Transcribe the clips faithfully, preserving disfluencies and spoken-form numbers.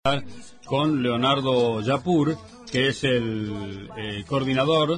con Leonardo Yapur, que es el eh, coordinador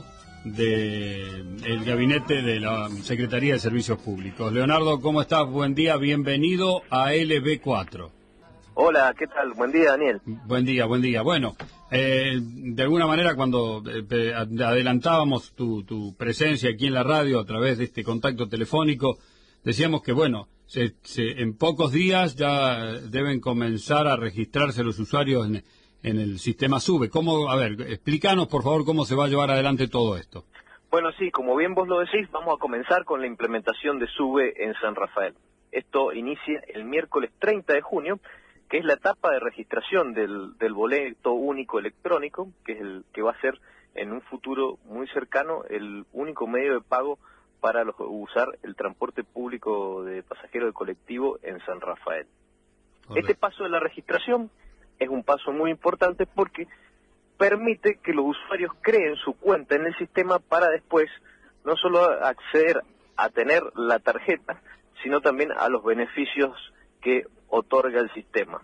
del gabinete de la Secretaría de Servicios Públicos. Leonardo, ¿cómo estás? Buen día, bienvenido a L B cuatro. Hola, ¿qué tal? Buen día, Daniel. Buen día, buen día. Bueno, eh, de alguna manera cuando eh, adelantábamos tu, tu presencia aquí en la radio a través de este contacto telefónico, decíamos que, bueno, se, se, en pocos días ya deben comenzar a registrarse los usuarios en, en el sistema SUBE. ¿Cómo, a ver, explícanos, por favor, cómo se va a llevar adelante todo esto? Bueno, sí, como bien vos lo decís, vamos a comenzar con la implementación de SUBE en San Rafael. Esto inicia el miércoles treinta de junio, que es la etapa de registración del, del boleto único electrónico, que es el que va a ser en un futuro muy cercano el único medio de pago para los, usar el transporte público de pasajeros de colectivo en San Rafael. Correcto. Este paso de la registración es un paso muy importante porque permite que los usuarios creen su cuenta en el sistema para después no solo acceder a tener la tarjeta, sino también a los beneficios que otorga el sistema.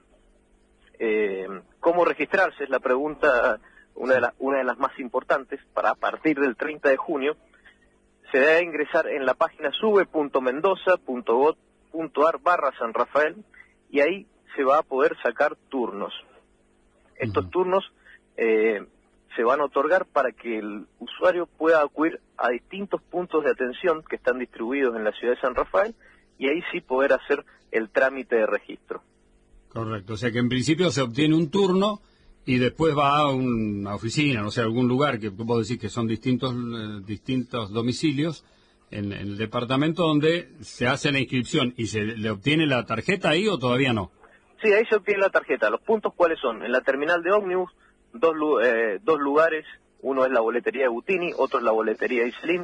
Eh, ¿Cómo registrarse? Es la pregunta, una de, la, una de las más importantes. Para a partir del treinta de junio se debe ingresar en la página sube punto mendoza punto gob punto ar barra San Rafael y ahí se va a poder sacar turnos. Estos uh-huh. turnos eh, se van a otorgar para que el usuario pueda acudir a distintos puntos de atención que están distribuidos en la ciudad de San Rafael y ahí sí poder hacer el trámite de registro. Correcto, o sea que en principio se obtiene un turno y después va a una oficina, no sé, algún lugar que puedo decir que son distintos eh, distintos domicilios en, en el departamento donde se hace la inscripción y se le obtiene la tarjeta ahí o todavía no. Sí, ahí se obtiene la tarjeta. Los puntos cuáles son: en la terminal de ómnibus, dos, eh, dos lugares, uno es la boletería de Butini, otro es la boletería de Iselin.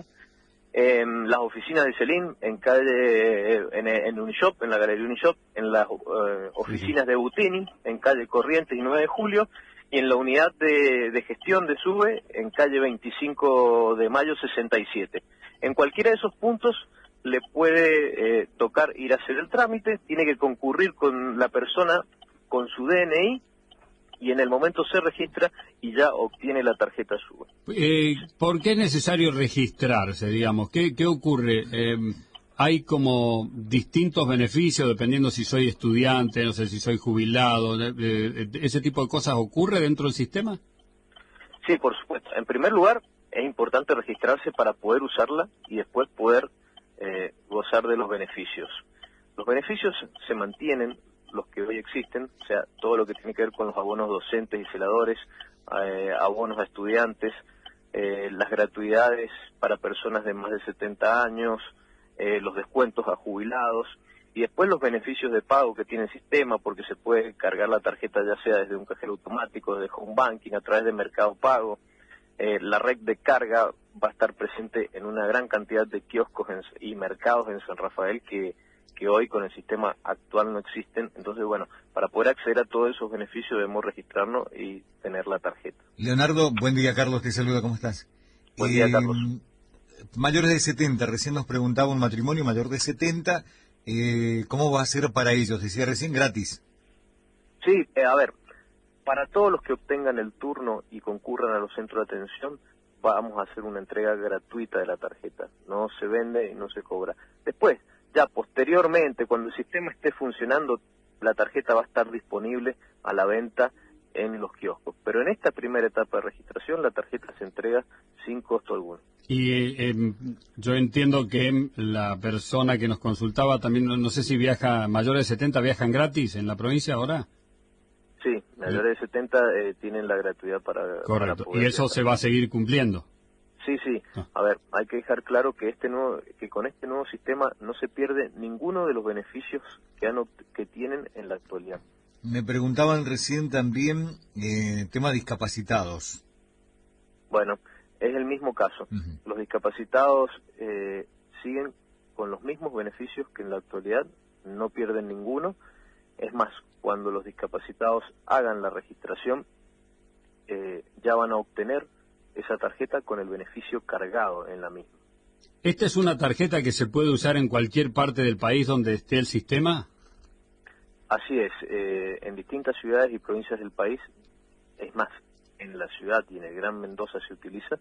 En las oficinas de Iselin, en calle, en, en Unishop, en la galería Unishop, en las eh, oficinas de Butini, en calle Corrientes y nueve de julio, y en la unidad de, de gestión de SUBE, en calle veinticinco de mayo sesenta y siete. En cualquiera de esos puntos le puede eh, tocar ir a hacer el trámite, tiene que concurrir con la persona con su D N I, y en el momento se registra y ya obtiene la tarjeta SUBE. Eh, ¿Por qué es necesario registrarse, digamos? ¿Qué, qué ocurre? Eh, ¿Hay como distintos beneficios dependiendo si soy estudiante, no sé si soy jubilado? Eh, eh, ¿Ese tipo de cosas ocurre dentro del sistema? Sí, por supuesto. En primer lugar, es importante registrarse para poder usarla y después poder eh, gozar de los beneficios. Los beneficios se mantienen, los que hoy existen, o sea, todo lo que tiene que ver con los abonos docentes y celadores, eh, abonos a estudiantes, eh, las gratuidades para personas de más de setenta años, eh, los descuentos a jubilados, y después los beneficios de pago que tiene el sistema, porque se puede cargar la tarjeta ya sea desde un cajero automático, desde home banking, a través de Mercado Pago. Eh, la red de carga va a estar presente en una gran cantidad de kioscos en, y mercados en San Rafael que que hoy con el sistema actual no existen. Entonces, bueno, para poder acceder a todos esos beneficios debemos registrarnos y tener la tarjeta. Leonardo, buen día, Carlos, te saluda, ¿cómo estás? Buen día, eh, Carlos. Mayores de setenta, recién nos preguntaba un matrimonio mayor de setenta, eh, ¿cómo va a ser para ellos? Decía recién, gratis. Sí, eh, a ver, para todos los que obtengan el turno y concurran a los centros de atención, vamos a hacer una entrega gratuita de la tarjeta. No se vende y no se cobra. Después, ya posteriormente, cuando el sistema esté funcionando, la tarjeta va a estar disponible a la venta en los kioscos. Pero en esta primera etapa de registración, la tarjeta se entrega sin costo alguno. Y eh, eh, yo entiendo que la persona que nos consultaba también, no, no sé si viaja, mayores de setenta viajan gratis en la provincia ahora. Sí, mayores de setenta eh, tienen la gratuidad para... Correcto, para poder y eso viajar. Se va a seguir cumpliendo. Sí, sí. Ah. A ver, hay que dejar claro que este nuevo, que con este nuevo sistema no se pierde ninguno de los beneficios que han que tienen en la actualidad. Me preguntaban recién también eh, tema discapacitados. Bueno, es el mismo caso. Uh-huh. Los discapacitados eh, siguen con los mismos beneficios que en la actualidad, no pierden ninguno. Es más, cuando los discapacitados hagan la registración, eh, ya van a obtener esa tarjeta con el beneficio cargado en la misma. ¿Esta es una tarjeta que se puede usar en cualquier parte del país donde esté el sistema? Así es, eh, en distintas ciudades y provincias del país, es más, en la ciudad y en el Gran Mendoza se utiliza,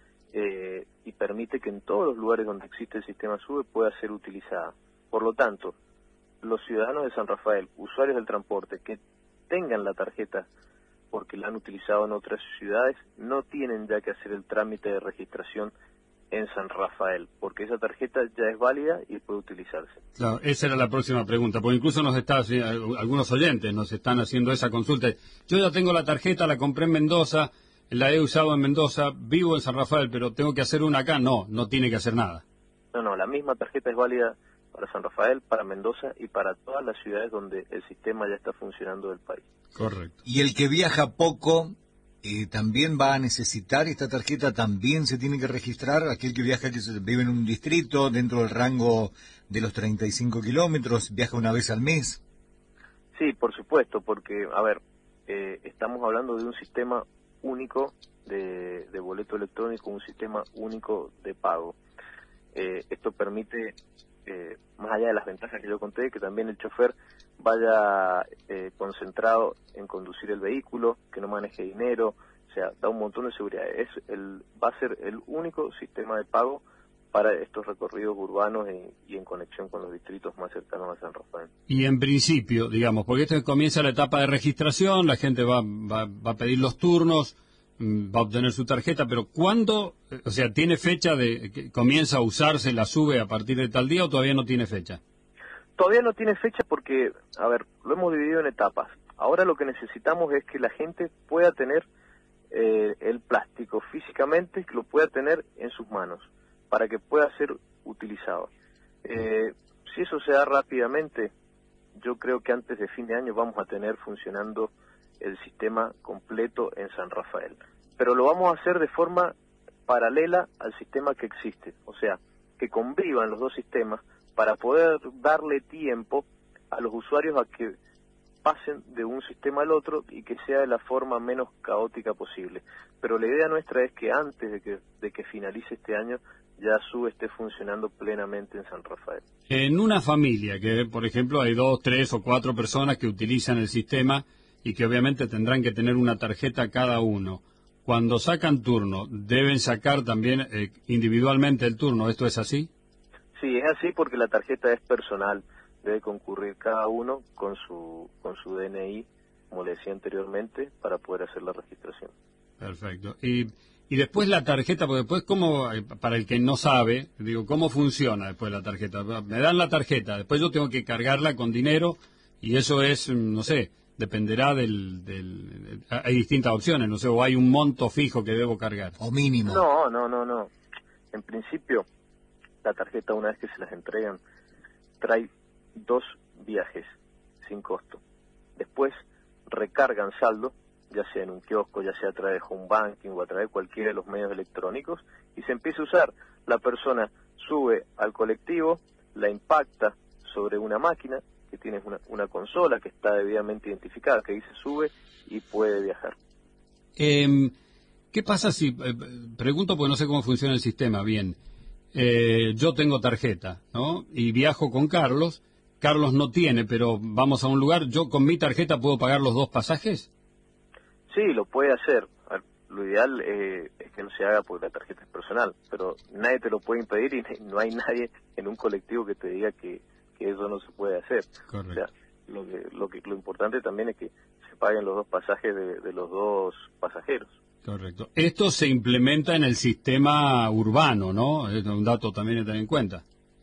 eh, y permite que en todos los lugares donde existe el sistema SUBE pueda ser utilizada. Por lo tanto, los ciudadanos de San Rafael, usuarios del transporte, que tengan la tarjeta porque la han utilizado en otras ciudades, no tienen ya que hacer el trámite de registración en San Rafael, porque esa tarjeta ya es válida y puede utilizarse. Claro, esa era la próxima pregunta, porque incluso nos está, algunos oyentes nos están haciendo esa consulta. Yo ya tengo la tarjeta, la compré en Mendoza, la he usado en Mendoza, vivo en San Rafael, pero tengo que hacer una acá. No, no tiene que hacer nada. No, no, la misma tarjeta es válida para San Rafael, para Mendoza y para todas las ciudades donde el sistema ya está funcionando del país. Correcto. Y el que viaja poco... Eh, ¿también va a necesitar esta tarjeta? ¿También se tiene que registrar? Aquel que viaja, que vive en un distrito, dentro del rango de los treinta y cinco kilómetros, viaja una vez al mes. Sí, por supuesto, porque, a ver, eh, estamos hablando de un sistema único de, de boleto electrónico, un sistema único de pago. Eh, esto permite, eh, más allá de las ventajas que yo conté, que también el chofer vaya eh, concentrado en conducir el vehículo, que no maneje dinero, o sea, da un montón de seguridad. Es el, va a ser el único sistema de pago para estos recorridos urbanos y, y en conexión con los distritos más cercanos a San Rafael. Y en principio, digamos, porque esto comienza la etapa de registración, la gente va, va, va a pedir los turnos, va a obtener su tarjeta, pero ¿cuándo, o sea, tiene fecha de que comienza a usarse la SUBE a partir de tal día o todavía no tiene fecha? Todavía no tiene fecha porque, a ver, lo hemos dividido en etapas. Ahora lo que necesitamos es que la gente pueda tener eh, el plástico físicamente, que lo pueda tener en sus manos, para que pueda ser utilizado. Eh, si eso se da rápidamente, yo creo que antes de fin de año vamos a tener funcionando el sistema completo en San Rafael. Pero lo vamos a hacer de forma paralela al sistema que existe, o sea, que convivan los dos sistemas, para poder darle tiempo a los usuarios a que pasen de un sistema al otro y que sea de la forma menos caótica posible. Pero la idea nuestra es que antes de que, de que finalice este año ya SUBE esté funcionando plenamente en San Rafael. En una familia, que por ejemplo hay dos, tres o cuatro personas que utilizan el sistema y que obviamente tendrán que tener una tarjeta cada uno, cuando sacan turno, ¿deben sacar también eh, individualmente el turno? ¿Esto es así? Sí, es así porque la tarjeta es personal, debe concurrir cada uno con su con su D N I, como le decía anteriormente, para poder hacer la registración. Perfecto. Y, y después la tarjeta, porque después, ¿cómo, para el que no sabe, digo, cómo funciona después la tarjeta? Me dan la tarjeta, después yo tengo que cargarla con dinero y eso es, no sé, dependerá del, del... Hay distintas opciones, no sé, o hay un monto fijo que debo cargar. O mínimo. No, no, no, no. En principio, la tarjeta, una vez que se las entregan, trae dos viajes sin costo. Después recargan saldo, ya sea en un kiosco, ya sea a través de home banking o a través de cualquiera de los medios electrónicos, y se empieza a usar. La persona sube al colectivo, la impacta sobre una máquina, que tiene una, una consola que está debidamente identificada, que dice SUBE, y puede viajar. Eh, ¿Qué pasa si, eh, pregunto porque no sé cómo funciona el sistema bien, Eh, yo tengo tarjeta, ¿no? Y viajo con Carlos. Carlos no tiene, pero vamos a un lugar. ¿Yo con mi tarjeta puedo pagar los dos pasajes? Sí, lo puede hacer. Lo ideal eh, es que no se haga porque la tarjeta es personal, pero nadie te lo puede impedir y no hay nadie en un colectivo que te diga que, que eso no se puede hacer. Correcto. O sea, lo que, lo que lo importante también es que se paguen los dos pasajes de, de los dos pasajeros. Correcto. Esto se implementa en el sistema urbano, ¿no? Es un dato también a tener en cuenta.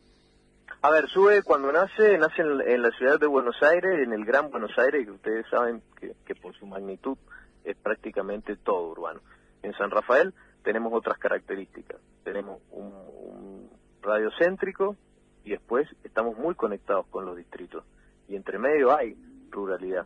A ver, SUBE cuando nace, nace en, en la ciudad de Buenos Aires, en el Gran Buenos Aires, que ustedes saben que, que por su magnitud es prácticamente todo urbano. En San Rafael tenemos otras características. Tenemos un, un radio céntrico y después estamos muy conectados con los distritos. Y entre medio hay ruralidad.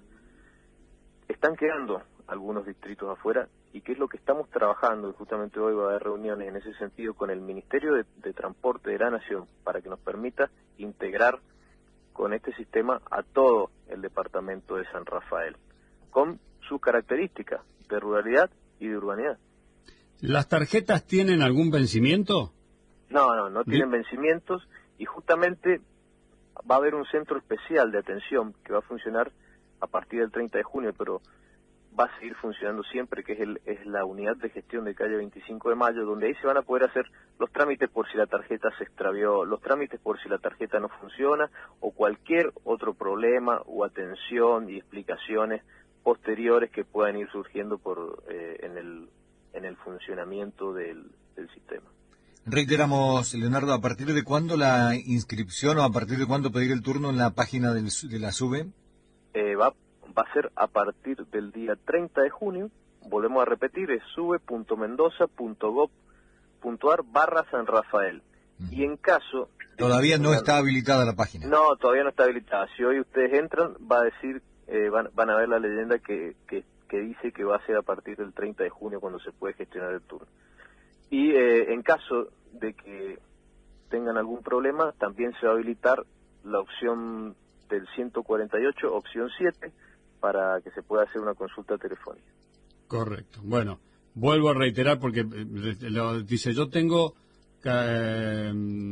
Están quedando algunos distritos afuera, y qué es lo que estamos trabajando, y justamente hoy va a haber reuniones en ese sentido con el Ministerio de, de Transporte de la Nación, para que nos permita integrar con este sistema a todo el departamento de San Rafael, con sus características de ruralidad y de urbanidad. ¿Las tarjetas tienen algún vencimiento? No, no, no tienen vencimientos, y justamente va a haber un centro especial de atención que va a funcionar a partir del treinta de junio, pero va a seguir funcionando siempre, que es, el, es la unidad de gestión de calle veinticinco de mayo, donde ahí se van a poder hacer los trámites por si la tarjeta se extravió, los trámites por si la tarjeta no funciona, o cualquier otro problema o atención y explicaciones posteriores que puedan ir surgiendo por eh, en el en el funcionamiento del, del sistema. Reiteramos, Leonardo, ¿a partir de cuándo la inscripción o a partir de cuándo pedir el turno en la página del, de la SUBE? Eh, va va a ser a partir del día treinta de junio, volvemos a repetir, es sube punto mendoza punto gob punto ar barra San Rafael. Uh-huh. Y en caso... Todavía no está habilitada la página. No, todavía no está habilitada. Si hoy ustedes entran, va a decir, eh, van, van a ver la leyenda que, que, que dice que va a ser a partir del treinta de junio cuando se puede gestionar el turno. Y eh, en caso de que tengan algún problema, también se va a habilitar la opción del ciento cuarenta y ocho, opción siete, para que se pueda hacer una consulta telefónica. Correcto. Bueno, vuelvo a reiterar porque lo, dice, yo tengo eh,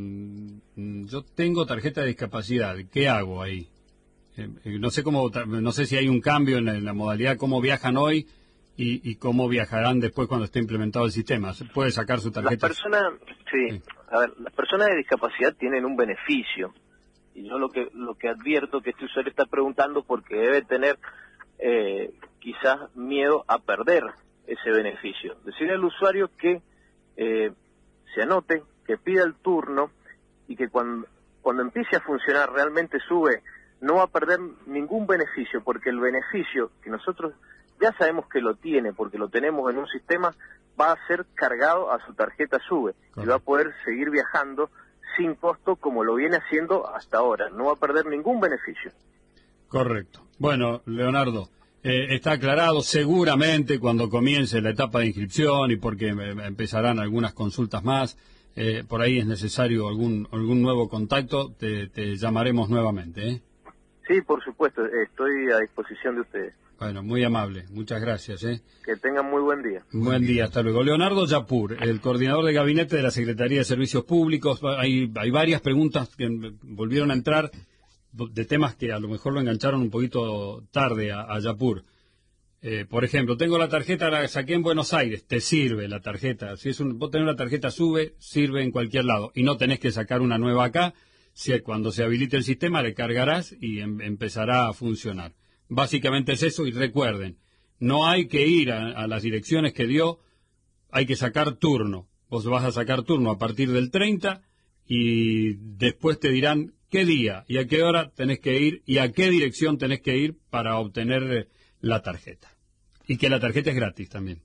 yo tengo tarjeta de discapacidad, ¿qué hago ahí? Eh, no sé cómo, no sé si hay un cambio en la, en la modalidad, cómo viajan hoy y, y cómo viajarán después cuando esté implementado el sistema. ¿Se puede sacar su tarjeta? Las personas, sí, sí. A ver, las personas de discapacidad tienen un beneficio. Y yo lo que lo que advierto que este usuario está preguntando porque debe tener eh, quizás miedo a perder ese beneficio. Decirle al usuario que eh, se anote, que pida el turno y que cuando, cuando empiece a funcionar realmente SUBE, no va a perder ningún beneficio, porque el beneficio que nosotros ya sabemos que lo tiene, porque lo tenemos en un sistema, va a ser cargado a su tarjeta SUBE. Correcto. Y va a poder seguir viajando sin costo como lo viene haciendo hasta ahora. No va a perder ningún beneficio. Correcto. Bueno, Leonardo, eh, está aclarado. Seguramente cuando comience la etapa de inscripción y porque empezarán algunas consultas más, eh, por ahí es necesario algún algún nuevo contacto, te, te llamaremos nuevamente, ¿eh? Sí, por supuesto, estoy a disposición de ustedes. Bueno, muy amable, muchas gracias, ¿eh? Que tengan muy buen día. Buen día, hasta luego. Leonardo Yapur, el coordinador de gabinete de la Secretaría de Servicios Públicos. Hay, hay varias preguntas que volvieron a entrar de temas que a lo mejor lo engancharon un poquito tarde a, a Yapur. Eh, por ejemplo, tengo la tarjeta, la saqué en Buenos Aires, te sirve la tarjeta. Si es un, vos tenés una tarjeta SUBE, sirve en cualquier lado. Y no tenés que sacar una nueva acá. Si cuando se habilite el sistema le cargarás y em, empezará a funcionar. Básicamente es eso, y recuerden, no hay que ir a, a las direcciones que dio, hay que sacar turno. Vos vas a sacar turno a partir del treinta y después te dirán qué día y a qué hora tenés que ir y a qué dirección tenés que ir para obtener la tarjeta. Y que la tarjeta es gratis también.